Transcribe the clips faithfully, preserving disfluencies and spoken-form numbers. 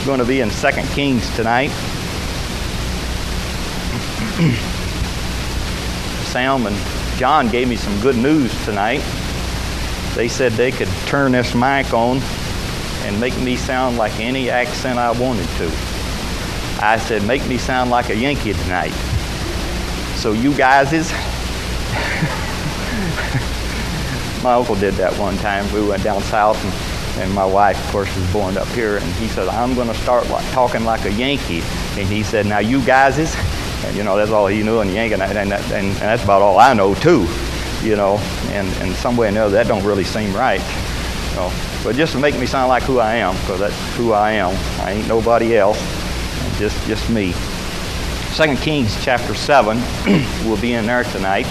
going to be in Second Kings tonight. Sam and John gave me some good news tonight. They said they could turn this mic on and make me sound like any accent I wanted to. I said, make me sound like a Yankee tonight. So you guys is... My uncle did that one time. We went down south, and, and my wife, of course, was born up here, and he said, I'm going to start like, talking like a Yankee. And he said, now you guys is... And, you know, that's all he knew in Yankee, and, and, and, and that's about all I know, too. You know, and, and some way or another, that don't really seem right. You know, but just to make me sound like who I am, because that's who I am. I ain't nobody else, just just me. Second Kings chapter seven will be in there tonight.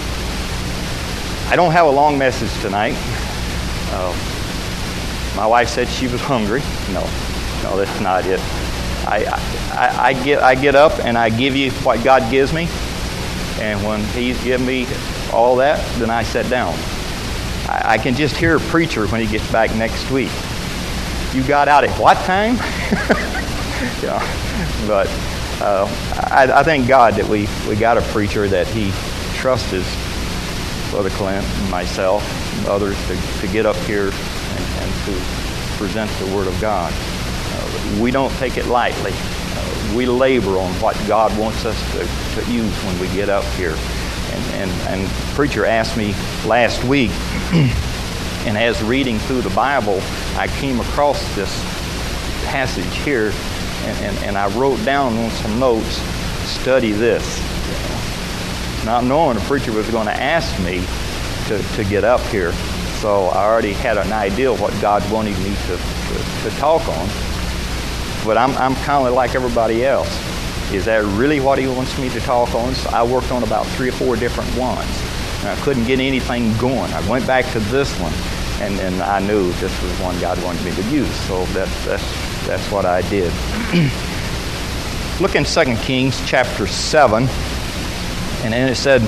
I don't have a long message tonight. Uh, my wife said she was hungry. No, no, that's not it. I, I, I, get, I get up and I give you what God gives me. And when He's given me all that, then I sit down. I, I can just hear a preacher when he gets back next week. You got out at what time? Yeah. But uh, I, I thank God that we, we got a preacher that he trusts Brother Clint and myself and others to, to get up here and, and to present the Word of God. Uh, we don't take it lightly. Uh, we labor on what God wants us to, to use when we get up here. And, and, and preacher asked me last week, and as reading through the Bible, I came across this passage here, and, and, and I wrote down on some notes, study this. You know, not knowing the preacher was going to ask me to, to get up here. So I already had an idea of what God wanted me to, to, to talk on. But I'm, I'm kind of like everybody else. Is that really what He wants me to talk on? So I worked on about three or four different ones. And I couldn't get anything going. I went back to this one, and, and I knew this was one God wanted me to use. So that, that's, that's what I did. Look in Second Kings chapter seven, and then it said,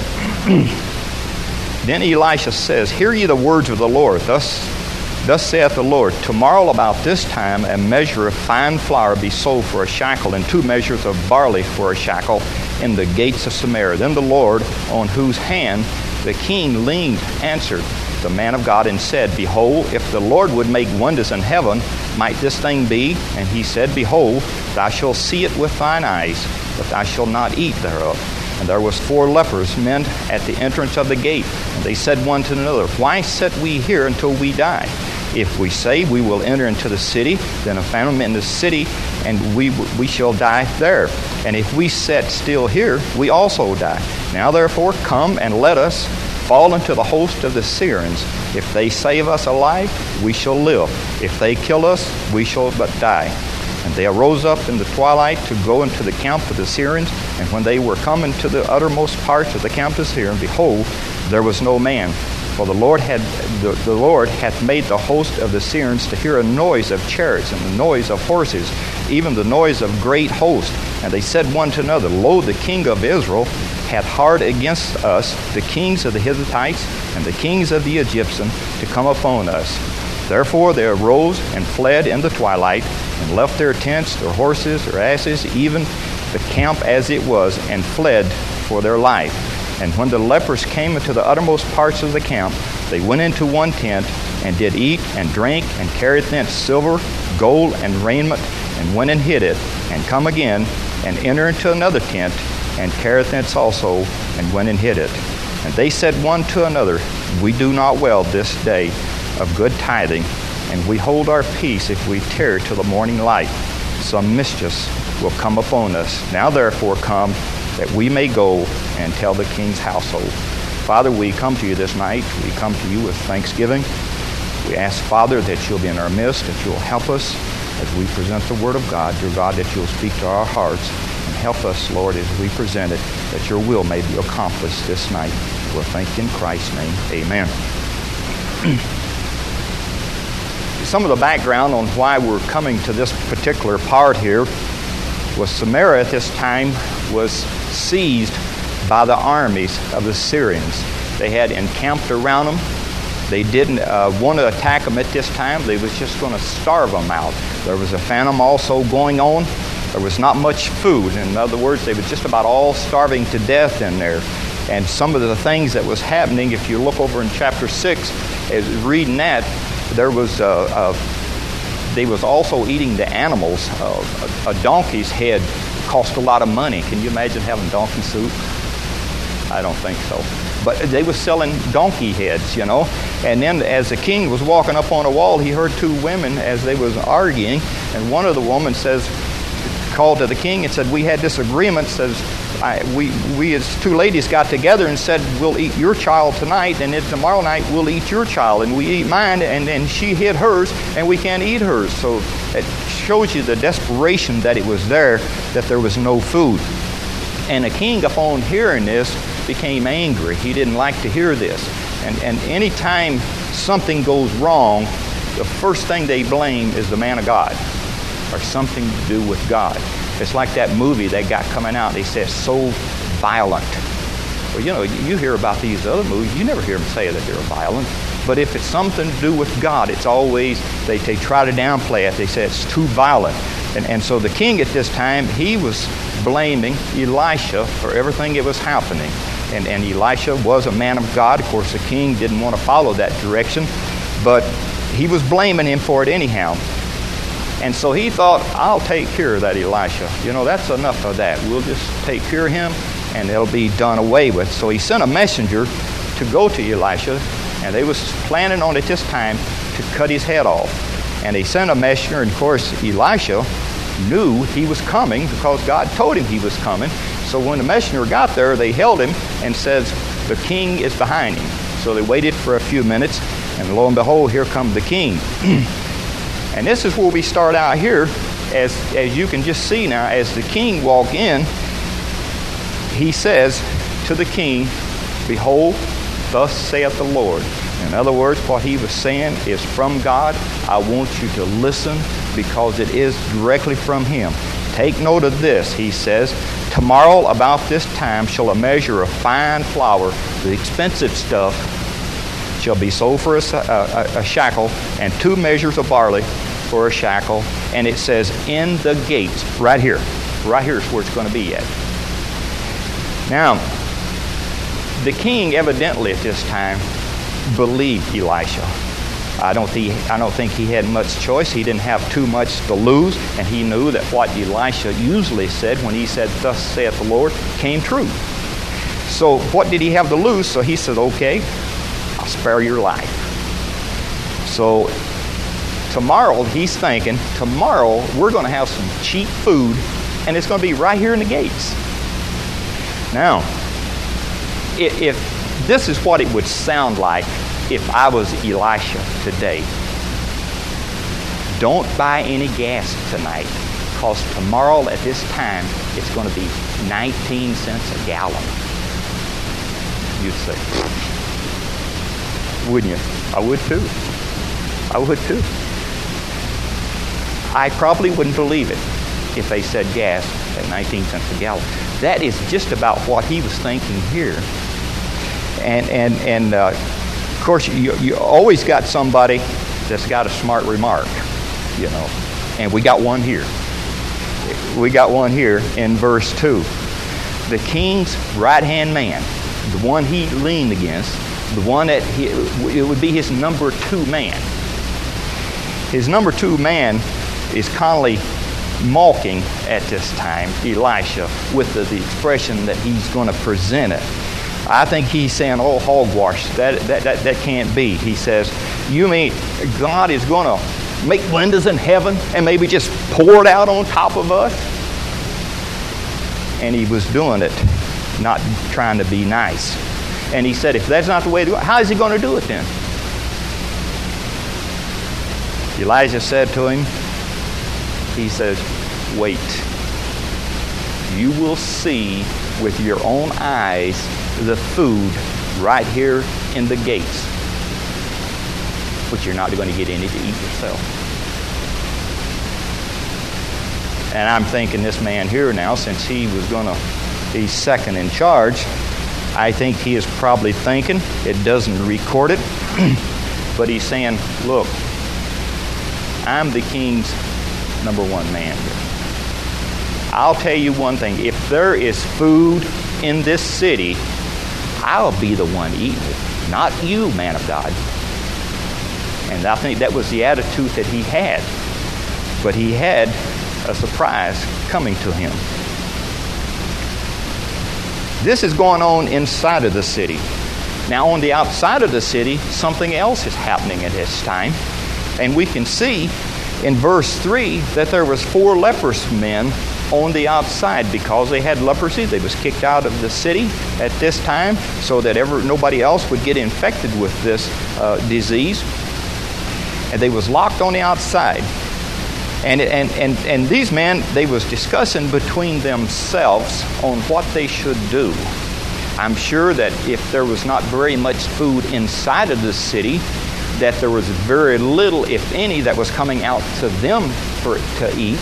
Then Elisha says, Hear ye the words of the Lord. Thus Thus saith the Lord, Tomorrow about this time a measure of fine flour be sold for a shekel, and two measures of barley for a shekel in the gates of Samaria. Then the Lord, on whose hand the king leaned, answered the man of God and said, Behold, if the Lord would make wonders in heaven, might this thing be? And he said, Behold, thou shalt see it with thine eyes, but thou shalt not eat thereof. And there was four lepers, men at the entrance of the gate. And they said one to another, Why sit we here until we die? If we say we will enter into the city, then a famine in the city, and we we shall die there. And if we sit still here, we also die. Now therefore come and let us fall into the host of the Syrians. If they save us alive, we shall live. If they kill us, we shall but die. And they arose up in the twilight to go into the camp of the Syrians. And when they were come into the uttermost parts of the camp of the Syrians, behold, there was no man. For the Lord had the, the Lord hath made the host of the Syrians to hear a noise of chariots and the noise of horses, even the noise of great host. And they said one to another, Lo, the king of Israel hath hard against us the kings of the Hittites and the kings of the Egyptians to come upon us. Therefore they arose and fled in the twilight, and left their tents, their horses, their asses, even the camp as it was, and fled for their life. And when the lepers came into the uttermost parts of the camp, they went into one tent, and did eat and drink, and carried thence silver, gold, and raiment, and went and hid it, and come again, and enter into another tent, and carried thence also, and went and hid it. And they said one to another, We do not well this day of good tithing, and we hold our peace if we tarry till the morning light. Some mischief will come upon us. Now therefore come, that we may go and tell the king's household. Father, we come to you this night. We come to you with thanksgiving. We ask, Father, that you'll be in our midst, that you'll help us as we present the Word of God. Dear God, that you'll speak to our hearts and help us, Lord, as we present it, that your will may be accomplished this night. We'll thank you in Christ's name. Amen. Some of the background on why we're coming to this particular part here was Samaria at this time was seized by the armies of the Syrians. They had encamped around them, They didn't uh, want to attack them at this time. They was just going to starve them out. There was a famine also going on. There was not much food. In other words, they were just about all starving to death in there. And some of the things that was happening, if you look over in chapter six, as reading that, there was uh, uh, they was also eating the animals. Uh, a, a donkey's head cost a lot of money. Can you imagine having donkey soup? I don't think so. But they were selling donkey heads, you know. And then as the king was walking up on a wall, he heard two women as they was arguing. And one of the women says, called to the king and said, we had this agreement, says, I, we, we as two ladies got together and said, we'll eat your child tonight, and then tomorrow night we'll eat your child, and we eat mine, and then she hid hers, and we can't eat hers. So it shows you the desperation that it was there, that there was no food. And the king, upon hearing this, became angry. He didn't like to hear this. And, and any time something goes wrong, the first thing they blame is the man of God, or something to do with God. It's like that movie that got coming out. They said, so violent. Well, you know, you hear about these other movies. You never hear them say that they're violent. But if it's something to do with God, it's always, they, they try to downplay it. They say it's too violent. And, and so the king at this time, he was blaming Elisha for everything that was happening. And, and Elisha was a man of God. Of course, the king didn't want to follow that direction. But he was blaming him for it anyhow. And so he thought, I'll take care of that Elisha. You know, that's enough of that. We'll just take care of him, and it'll be done away with. So he sent a messenger to go to Elisha, and they was planning on at this time to cut his head off. And he sent a messenger, and of course, Elisha knew he was coming because God told him he was coming. So when the messenger got there, they held him and says, the king is behind him. So they waited for a few minutes, and lo and behold, here comes the king. And this is where we start out here, as, as you can just see now, as the king walked in, he says to the king, behold, thus saith the Lord. In other words, what he was saying is from God. I want you to listen because it is directly from him. Take note of this, he says, tomorrow about this time shall a measure of fine flour, the expensive stuff, shall be sold for a, a, a shekel, and two measures of barley for a shekel. And it says, in the gates, right here. Right here is where it's going to be at. Now, the king evidently at this time believed Elisha. I don't, think, I don't think he had much choice. He didn't have too much to lose, and he knew that what Elisha usually said when he said, thus saith the Lord, came true. So what did he have to lose? So he said, okay, I'll spare your life. So tomorrow, he's thinking, tomorrow we're going to have some cheap food, and it's going to be right here in the gates. Now, if, if this is what it would sound like if I was Elisha today, don't buy any gas tonight, because tomorrow at this time, it's going to be nineteen cents a gallon. You'd say, wouldn't you? I would too. I would too. I probably wouldn't believe it if they said gas at nineteen cents a gallon. That is just about what he was thinking here. And and and uh, of course, you you always got somebody that's got a smart remark, you know. And we got one here. We got one here in verse two. The king's right-hand man, the one he leaned against, the one that he, it would be his number two man. His number two man is constantly mocking at this time Elisha with the, the expression that he's going to present it. I think he's saying, oh, hogwash, that, that, that, that can't be. He says, you mean God is going to make windows in heaven and maybe just pour it out on top of us? And he was doing it, not trying to be nice. And he said, if that's not the way to do it, how is he going to do it then? Elijah said to him, he says, wait. You will see with your own eyes the food right here in the gates. But you're not going to get any to eat yourself. And I'm thinking this man here now, since he was going to be second in charge, I think he is probably thinking, it doesn't record it, but he's saying, look, I'm the king's number one man here. I'll tell you one thing. If there is food in this city, I'll be the one eating it, not you, man of God. And I think that was the attitude that he had. But he had a surprise coming to him. This is going on inside of the city. Now, on the outside of the city, something else is happening at this time. And we can see in verse three that there was four leprous men on the outside because they had leprosy. They was kicked out of the city at this time so that ever nobody else would get infected with this uh, disease. And they was locked on the outside. And, and, and, and these men, they was discussing between themselves on what they should do. I'm sure that if there was not very much food inside of the city, that there was very little, if any, that was coming out to them for to eat.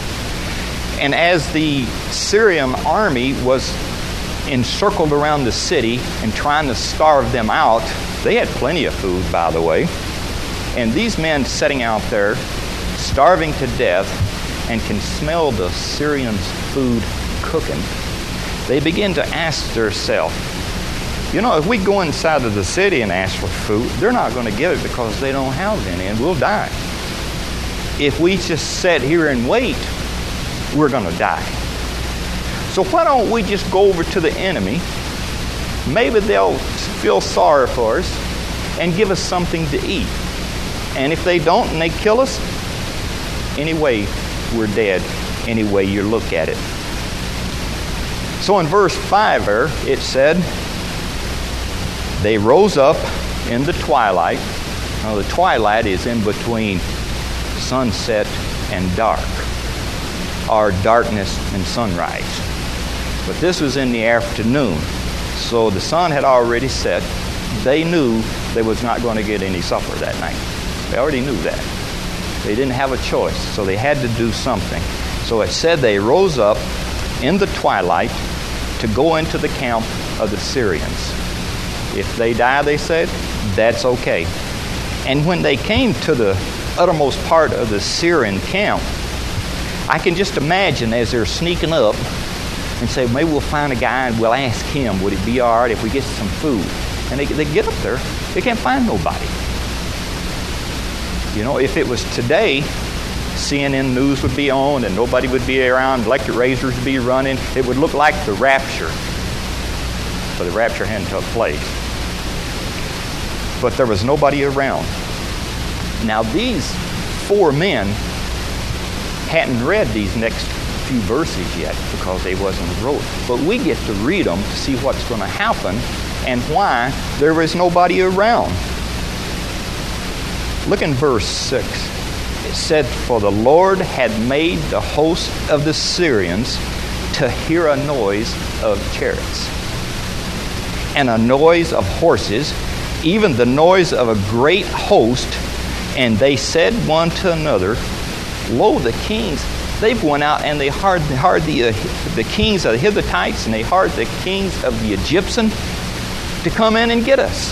And as the Syrian army was encircled around the city and trying to starve them out, they had plenty of food, by the way. And these men sitting out there, starving to death, and can smell the Syrians' food cooking, they begin to ask themselves, you know, if we go inside of the city and ask for food, they're not going to give it because they don't have any, and we'll die. If we just sit here and wait, we're going to die. So why don't we just go over to the enemy? Maybe they'll feel sorry for us and give us something to eat. And if they don't and they kill us, anyway, we're dead, any way you look at it. So in verse five there, it said, they rose up in the twilight. Now the twilight is in between sunset and dark, or darkness and sunrise. But this was in the afternoon, so the sun had already set. They knew they was not going to get any supper that night. They already knew that. They didn't have a choice, so they had to do something. So it said they rose up in the twilight to go into the camp of the Syrians. If they die, they said, that's okay. And when they came to the uttermost part of the Syrian camp, I can just imagine as they're sneaking up and say, maybe we'll find a guy and we'll ask him, would it be all right if we get some food? And they, they get up there, they can't find nobody. You know, if it was today, C N N News would be on and nobody would be around, electric razors would be running. It would look like the rapture. But the rapture hadn't took place. But there was nobody around. Now these four men hadn't read these next few verses yet because they wasn't wrote. But we get to read them to see what's going to happen and why there was nobody around. Look in verse six. It said, for the Lord had made the host of the Syrians to hear a noise of chariots and a noise of horses, even the noise of a great host. And they said one to another, lo, the kings, they've went out and they hired, hired the, uh, the kings of the Hittites and they hired the kings of the Egyptians to come in and get us.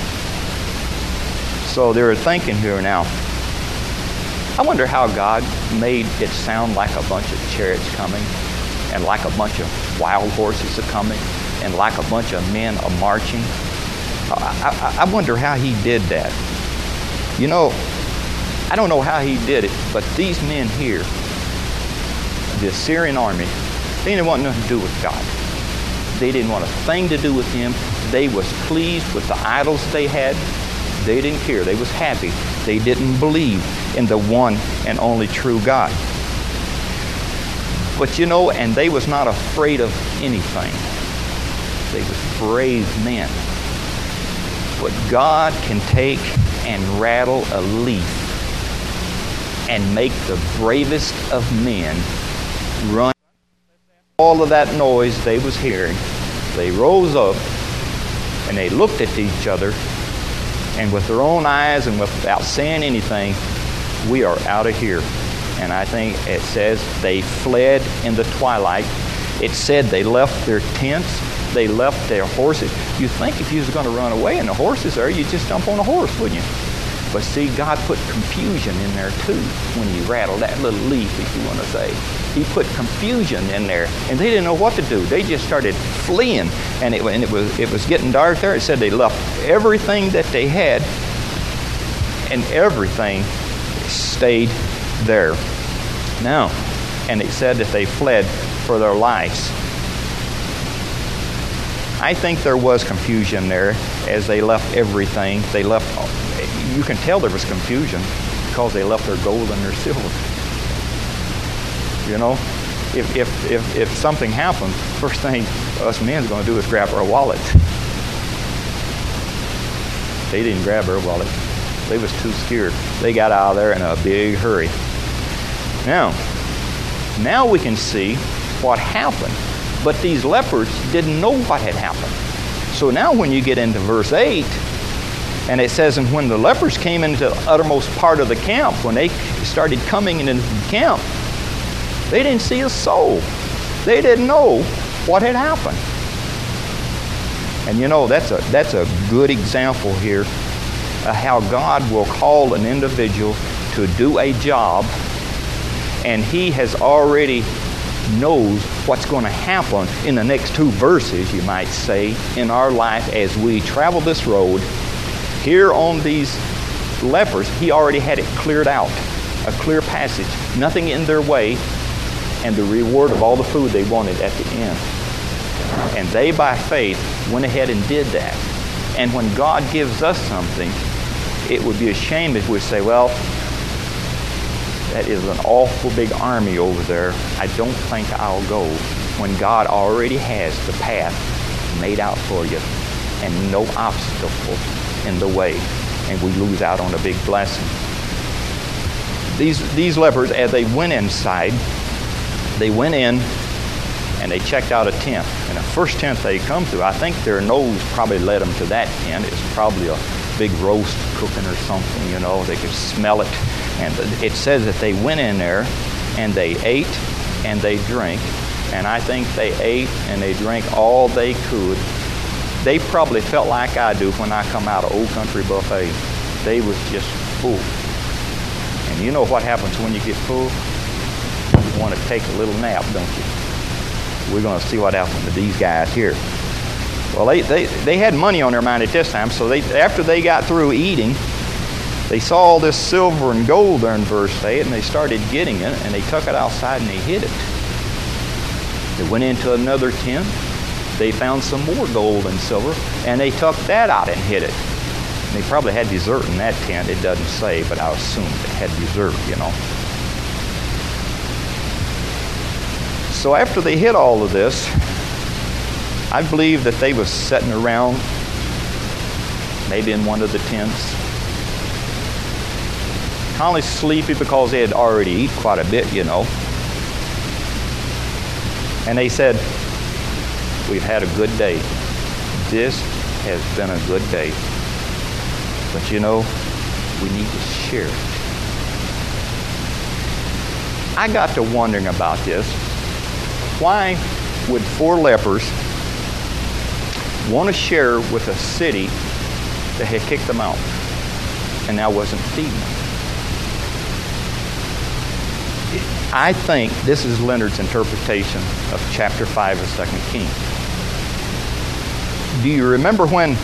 So they were thinking here now, I wonder how God made it sound like a bunch of chariots coming and like a bunch of wild horses are coming and like a bunch of men are marching. I, I, I wonder how he did that. You know, I don't know how he did it, but these men here, the Assyrian army, they didn't want nothing to do with God. They didn't want a thing to do with him. They was pleased with the idols they had. They didn't care. They was happy. They didn't believe in the one and only true God. But you know, and they was not afraid of anything. They was brave men. But God can take and rattle a leaf and make the bravest of men run. All of that noise they was hearing, they rose up and they looked at each other, and with their own eyes and without saying anything, we are out of here. And I think it says they fled in the twilight. It said they left their tents, they left their horses. You think if you was going to run away and the horses there, you'd just jump on a horse, wouldn't you? But see, God put confusion in there too when he rattled that little leaf, if you want to say. He put confusion in there, and they didn't know what to do. They just started fleeing, and it, and it was it was getting dark there. It said they left everything that they had, and everything stayed there. Now, and it said that they fled for their lives. I think there was confusion there as they left everything. They left, you can tell there was confusion because they left their gold and their silver. You know, if if if, if something happens, first thing us men's going to do is grab our wallets. They didn't grab our wallet. They was too scared. They got out of there in a big hurry. Now, now we can see what happened. But these lepers didn't know what had happened. So now when you get into verse eight, and it says, and when the lepers came into the uttermost part of the camp, when they started coming into the camp, they didn't see a soul. They didn't know what had happened. And you know, that's a, that's a good example here of how God will call an individual to do a job, and he has already knows what's going to happen in the next two verses, you might say, in our life as we travel this road. Here on these lepers, he already had it cleared out, a clear passage, nothing in their way, and the reward of all the food they wanted at the end. And they, by faith, went ahead and did that. And when God gives us something, it would be a shame if we say, well, that is an awful big army over there. I don't think I'll go, when God already has the path made out for you and no obstacle in the way, and we lose out on a big blessing. These, these lepers, as they went inside, they went in and they checked out a tent. And the first tent they come to, I think their nose probably led them to that tent. It's probably a big roast cooking or something, you know. They could smell it. And it says that they went in there and they ate and they drank. And I think they ate and they drank all they could. They probably felt like I do when I come out of Old Country Buffet. They was just full. And you know what happens when you get full? You want to take a little nap, don't you? We're going to see what happened to these guys here. Well, they, they, they had money on their mind at this time, so they after they got through eating, they saw all this silver and gold there in verse eight, and they started getting it, and they took it outside and they hid it. They went into another tent. They found some more gold and silver, and they took that out and hid it. And they probably had dessert in that tent. It doesn't say, but I assume they had dessert, you know. So after they hid all of this, I believe that they was sitting around, maybe in one of the tents, kind of sleepy because they had already eaten quite a bit, you know. And they said, we've had a good day. This has been a good day. But you know, we need to share it. I got to wondering about this. Why would four lepers want to share with a city that had kicked them out and now wasn't feeding them? I think this is Leonard's interpretation of chapter five of Second Kings. Do you remember when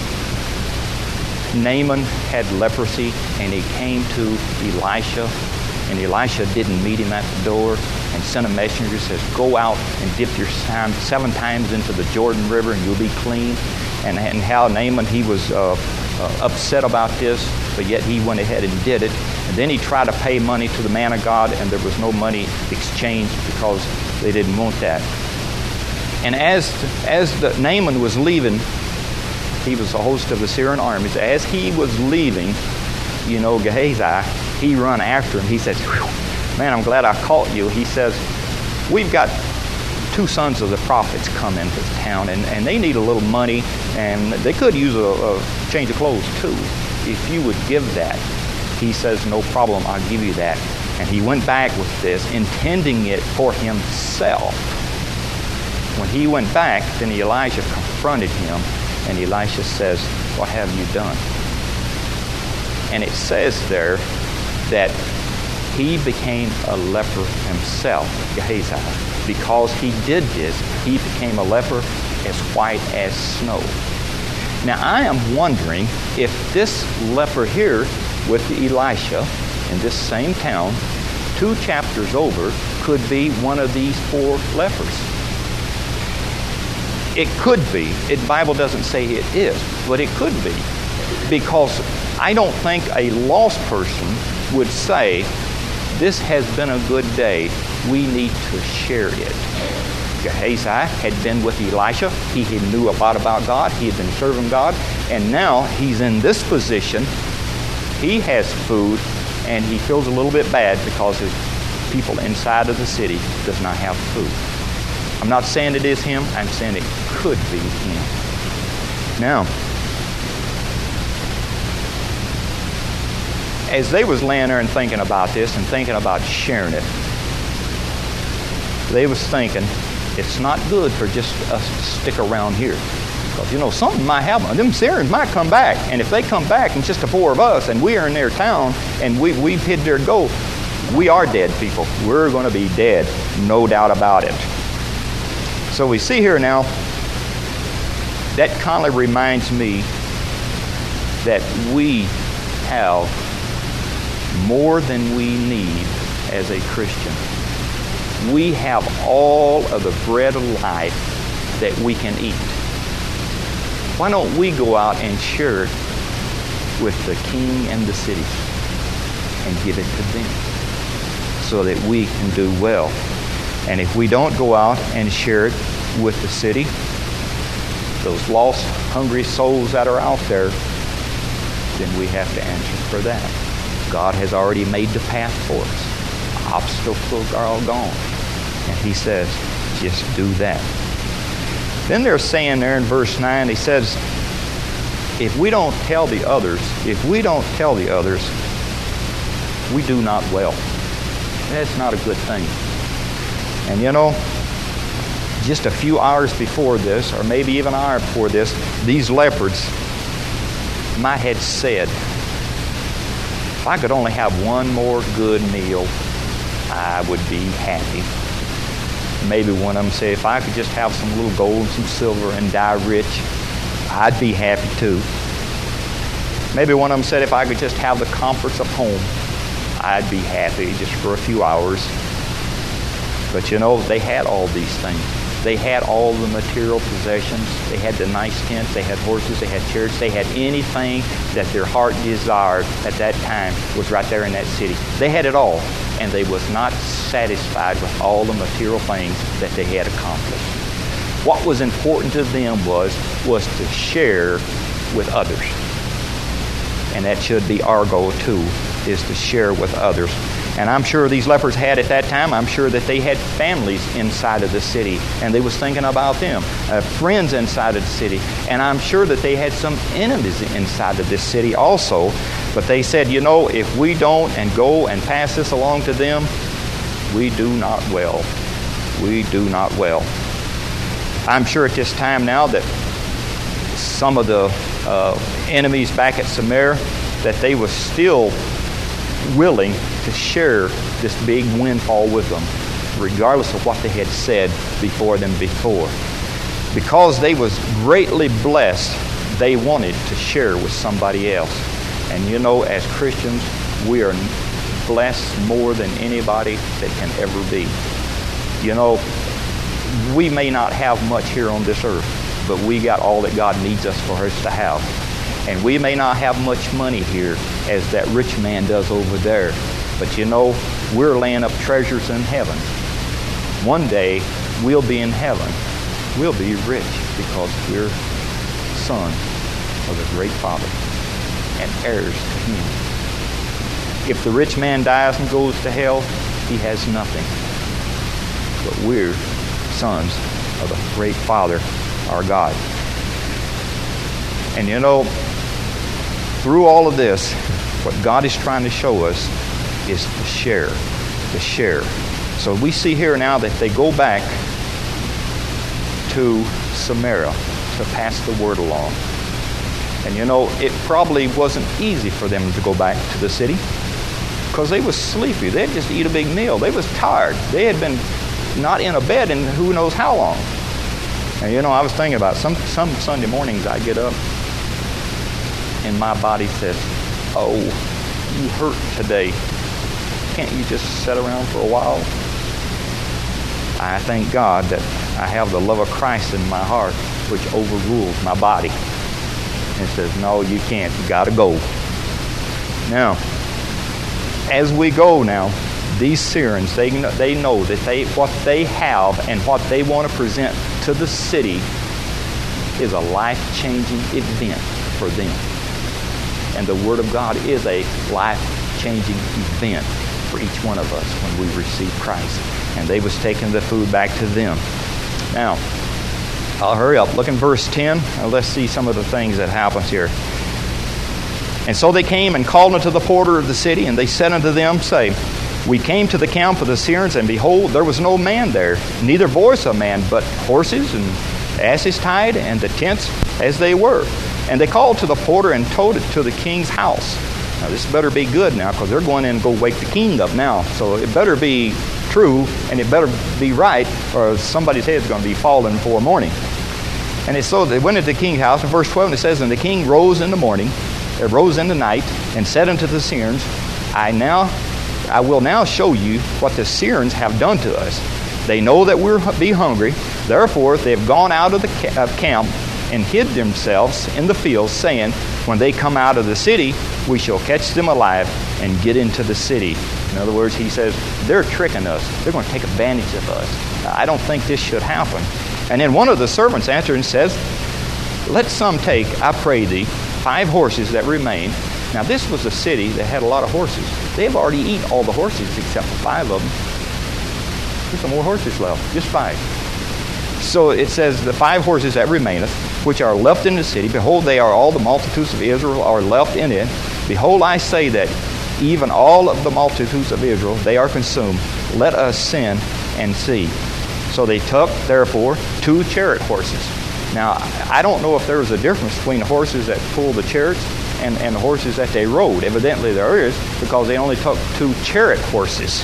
Naaman had leprosy and he came to Elisha, and Elisha didn't meet him at the door and sent a messenger that says, go out and dip your time seven times into the Jordan River and you'll be clean? And, and how Naaman, he was uh, uh, upset about this, but yet he went ahead and did it. And then he tried to pay money to the man of God, and there was no money exchanged because they didn't want that. And as as the, Naaman was leaving, he was the host of the Syrian armies. As he was leaving, you know, Gehazi, he run after him. He says, man, I'm glad I caught you. He says, we've got two sons of the prophets come into town, and, and they need a little money, and they could use a, a change of clothes too. If you would give that. He says, no problem, I'll give you that. And he went back with this, intending it for himself. When he went back, then Elijah confronted him, and Elisha says, what have you done? And it says there that he became a leper himself, Gehazi. Because he did this, he became a leper as white as snow. Now I am wondering if this leper here with Elisha in this same town, two chapters over, could be one of these four lepers. It could be. The Bible doesn't say it is, but it could be. Because I don't think a lost person would say, this has been a good day, we need to share it. Gehazi had been with Elisha. He had knew a lot about God. He had been serving God. And now he's in this position. He has food, and he feels a little bit bad because his people inside of the city does not have food. I'm not saying it is him. I'm saying it could be him. Now, as they was laying there and thinking about this and thinking about sharing it, they was thinking, it's not good for just us to stick around here. Because, you know, something might happen. Them Syrians might come back. And if they come back and just the four of us and we are in their town and we, we've hid their gold, we are dead people. We're going to be dead. No doubt about it. So we see here now, that kind of reminds me that we have more than we need as a Christian. We have all of the bread of life that we can eat. Why don't we go out and share it with the king and the city and give it to them so that we can do well? And if we don't go out and share it with the city, those lost, hungry souls that are out there, then we have to answer for that. God has already made the path for us. Obstacles are all gone. And he says, just do that. Then they're saying there in verse nine, he says, if we don't tell the others, if we don't tell the others, we do not well. That's not a good thing. And you know, just a few hours before this, or maybe even an hour before this, these lepers might have said, if I could only have one more good meal, I would be happy. Maybe one of them said, if I could just have some little gold and some silver and die rich, I'd be happy too. Maybe one of them said, if I could just have the comforts of home, I'd be happy just for a few hours. But you know, they had all these things. They had all the material possessions. They had the nice tents. They had horses. They had chariots. They had anything that their heart desired at that time was right there in that city. They had it all, and they was not satisfied with all the material things that they had accomplished. What was important to them was, was to share with others. And that should be our goal too, is to share with others. And I'm sure these lepers had at that time, I'm sure that they had families inside of the city, and they was thinking about them, uh, friends inside of the city. And I'm sure that they had some enemies inside of this city also. But they said, you know, if we don't and go and pass this along to them, we do not well. We do not well. I'm sure at this time now that some of the uh, enemies back at Samaria, that they were still willing to share this big windfall with them, regardless of what they had said before them before. Because they was greatly blessed, they wanted to share with somebody else. And you know, as Christians, we are blessed more than anybody that can ever be. You know, we may not have much here on this earth, but we got all that God needs us for us to have. And we may not have much money here as that rich man does over there. But you know, we're laying up treasures in heaven. One day, we'll be in heaven. We'll be rich because we're sons of the great Father and heirs to Him. If the rich man dies and goes to hell, he has nothing. But we're sons of the great Father, our God. And you know, through all of this, what God is trying to show us is to share, to share. So we see here now that they go back to Samaria to pass the word along. And you know, it probably wasn't easy for them to go back to the city because they was sleepy. They had just eat a big meal. They was tired. They had been not in a bed in who knows how long. And you know, I was thinking about some some Sunday mornings I get up and my body says, oh, you hurt today. Can't you just sit around for a while? I thank God that I have the love of Christ in my heart, which overrules my body. And says, no, you can't. You got to go. Now, as we go now, these Syrians, they know, they know that they what they have and what they want to present to the city is a life-changing event for them. And the Word of God is a life-changing event for each one of us when we receive Christ. And they was taking the food back to them. Now, I'll hurry up. Look in verse ten. And let's see some of the things that happens here. And so they came and called unto the porter of the city, and they said unto them, say, we came to the camp of the Syrians, and behold, there was no man there, neither voice of man, but horses and asses tied, and the tents as they were. And they called to the porter and told it to the king's house. Now this better be good now, because they're going in and go wake the king up now. So it better be true, and it better be right, or somebody's head's going to be falling before morning. And it, so they went into the king's house. In verse twelve, it says, and the king rose in the morning, it rose in the night, and said unto the Syrians, I now, I will now show you what the Syrians have done to us. They know that we'll be hungry. Therefore, they have gone out of the ca- of camp and hid themselves in the fields, saying, when they come out of the city, we shall catch them alive and get into the city. In other words, he says, they're tricking us. They're going to take advantage of us. I don't think this should happen. And then one of the servants answered and says, let some take, I pray thee, five horses that remain. Now this was a city that had a lot of horses. They've already eaten all the horses except for five of them. There's some more horses left, just five. So it says, the five horses that remaineth, which are left in the city, behold, they are all the multitudes of Israel are left in it. Behold, I say that even all of the multitudes of Israel, they are consumed. Let us send and see. So they took, therefore, two chariot horses. Now, I don't know if there was a difference between the horses that pulled the chariots and, and the horses that they rode. Evidently there is, because they only took two chariot horses.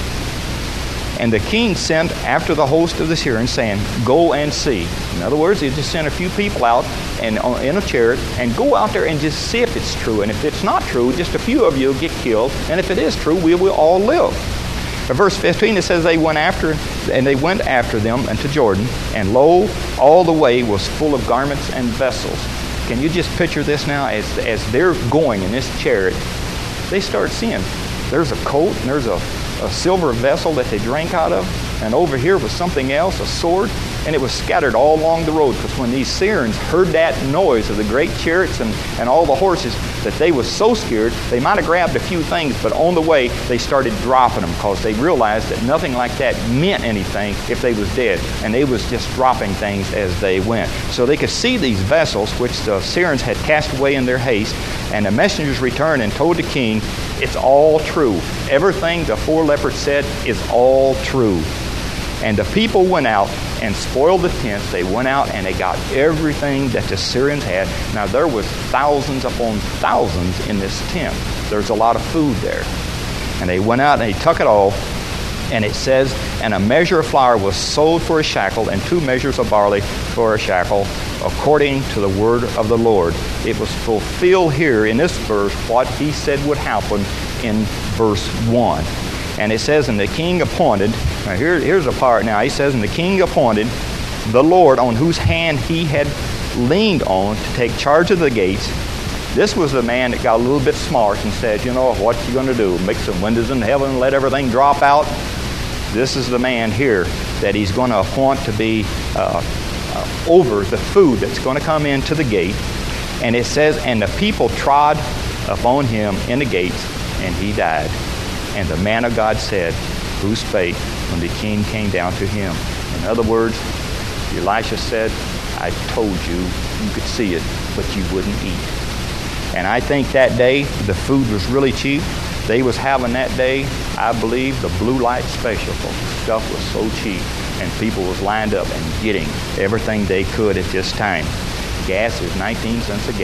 And the king sent after the host of the Syrians, saying, go and see. In other words, he just sent a few people out and in a chariot, and go out there and just see if it's true. And if it's not true, just a few of you will get killed. And if it is true, we will all live. In verse fifteen, it says, they went after, and they went after them unto Jordan, and lo, all the way was full of garments and vessels. Can you just picture this now? As, as they're going in this chariot, they start seeing there's a coat, and there's a a silver vessel that they drank out of, and over here was something else, a sword, and it was scattered all along the road. Because when these Syrians heard that noise of the great chariots and, and all the horses, that they was so scared, they might have grabbed a few things, but on the way they started dropping them, because they realized that nothing like that meant anything if they was dead, and they was just dropping things as they went. So they could see these vessels which the Syrians had cast away in their haste, and the messengers returned and told the king, it's all true. Everything the four lepers said is all true. And the people went out and spoiled the tents. They went out and they got everything that the Syrians had. Now there was thousands upon thousands in this tent. There's a lot of food there. And they went out and they took it all. And it says, and a measure of flour was sold for a shekel, and two measures of barley for a shekel, according to the word of the Lord. It was fulfilled here in this verse what he said would happen in verse one. And it says, and the king appointed, now here, here's a part now, he says, and the king appointed the Lord on whose hand he had leaned on to take charge of the gates. This was the man that got a little bit smart and said, you know, what you going to do? Make some windows in heaven and let everything drop out? This is the man here that he's going to appoint to be uh, uh, over the food that's going to come into the gate. And it says, and the people trod upon him in the gates, and he died. And the man of God said, who spake when the king came down to him? In other words, Elisha said, I told you, you could see it, but you wouldn't eat. And I think that day the food was really cheap. They was having that day, I believe, the blue light special. The stuff was so cheap, and people was lined up and getting everything they could at this time. Gas is nineteen cents a gallon.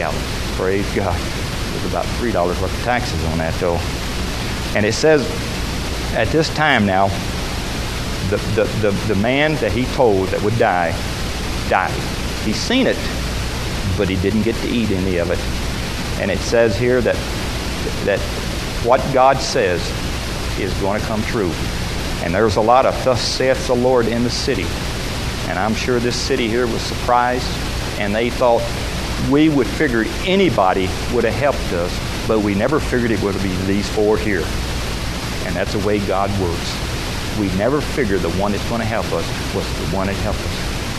Praise God. There's about three dollars worth of taxes on that, though. And it says, at this time now, the, the, the, the man that he told that would die, died. He's seen it, but he didn't get to eat any of it. And it says here that, that what God says is going to come true. And there's a lot of thus saith the Lord in the city. And I'm sure this city here was surprised, and they thought we would figure anybody would have helped us, but we never figured it would be these four here. And that's the way God works. We never figured the one that's going to help us was the one that helped us.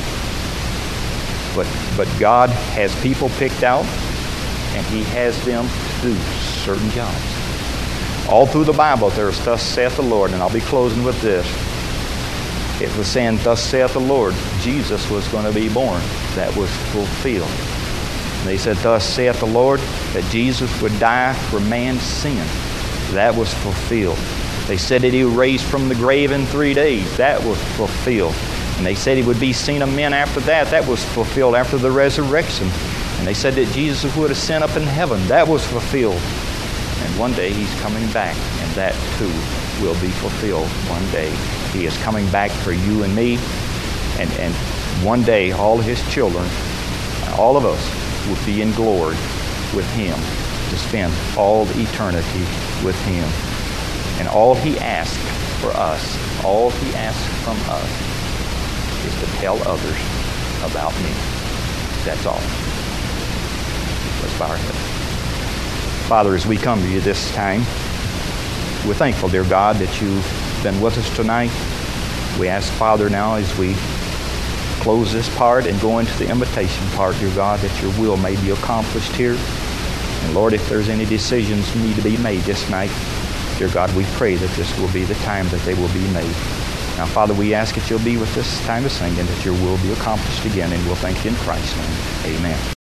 But, but God has people picked out, and He has them to do certain jobs. All through the Bible, there's thus saith the Lord, and I'll be closing with this. It was saying, thus saith the Lord, Jesus was going to be born. That was fulfilled. And they said, thus saith the Lord, that Jesus would die for man's sin. That was fulfilled. They said that He was raised from the grave in three days. That was fulfilled. And they said He would be seen of men after that. That was fulfilled after the resurrection. And they said that Jesus would ascend up in heaven. That was fulfilled. And one day He's coming back, and that too will be fulfilled one day. He is coming back for you and me, and, and one day all His children, all of us, will be in glory with Him to spend all eternity with Him. And all He asks for us, all He asks from us, is to tell others about me. That's all. Let's bow our heads. Father, as we come to You this time, we're thankful, dear God, that You've been with us tonight. We ask, Father, now as we close this part and go into the invitation part, dear God, that Your will may be accomplished here. And Lord, if there's any decisions need to be made this night, dear God, we pray that this will be the time that they will be made. Now, Father, we ask that You'll be with this time of singing, that Your will be accomplished again, and we'll thank You in Christ's name. Amen.